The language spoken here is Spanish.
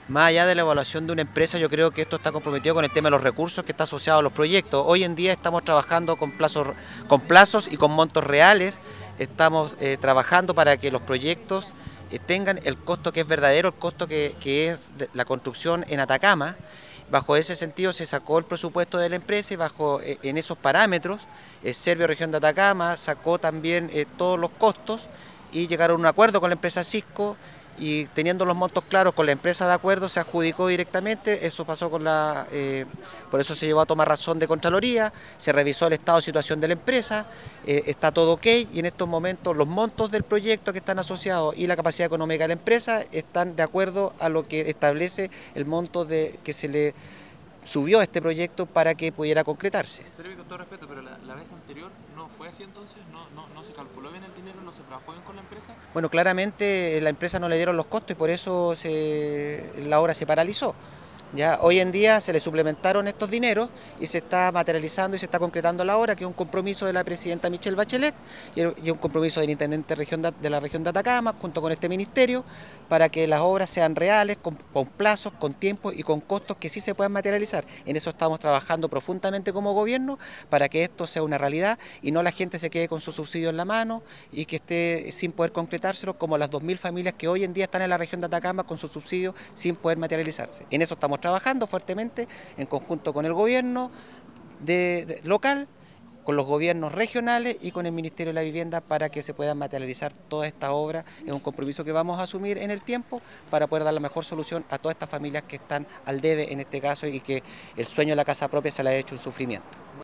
Más allá de la evaluación de una empresa, yo creo que esto está comprometido con el tema de los recursos que está asociado a los proyectos. Hoy en día estamos trabajando con plazos y con montos reales. Estamos trabajando para que los proyectos tengan el costo que es verdadero, el costo que es la construcción en Atacama. Bajo ese sentido se sacó el presupuesto de la empresa y en esos parámetros, Servio Región de Atacama sacó también todos los costos y llegaron a un acuerdo con la empresa Cisco y teniendo los montos claros con la empresa de acuerdo se adjudicó directamente, eso pasó por eso se llevó a tomar razón de Contraloría, se revisó el estado de situación de la empresa, está todo ok y en estos momentos los montos del proyecto que están asociados y la capacidad económica de la empresa están de acuerdo a lo que establece el monto que se le subió a este proyecto para que pudiera concretarse. Servicio con todo respeto, pero la vez anterior no fue así entonces, no se calculó bien el dinero, no se trabajó bien con la empresa. Bueno, claramente la empresa no le dieron los costos y por eso la obra se paralizó. Ya hoy en día se le suplementaron estos dineros y se está materializando y se está concretando la obra, que es un compromiso de la presidenta Michelle Bachelet y un compromiso del intendente de la región de Atacama, junto con este ministerio, para que las obras sean reales, con plazos, con tiempos y con costos que sí se puedan materializar. En eso estamos trabajando profundamente como gobierno para que esto sea una realidad y no la gente se quede con su subsidio en la mano y que esté sin poder concretárselo, como las 2000 familias que hoy en día están en la región de Atacama con su subsidio sin poder materializarse. En eso estamos trabajando fuertemente en conjunto con el gobierno local, con los gobiernos regionales y con el Ministerio de la Vivienda para que se puedan materializar toda esta obra. Es un compromiso que vamos a asumir en el tiempo para poder dar la mejor solución a todas estas familias que están al debe en este caso y que el sueño de la casa propia se le ha hecho un sufrimiento.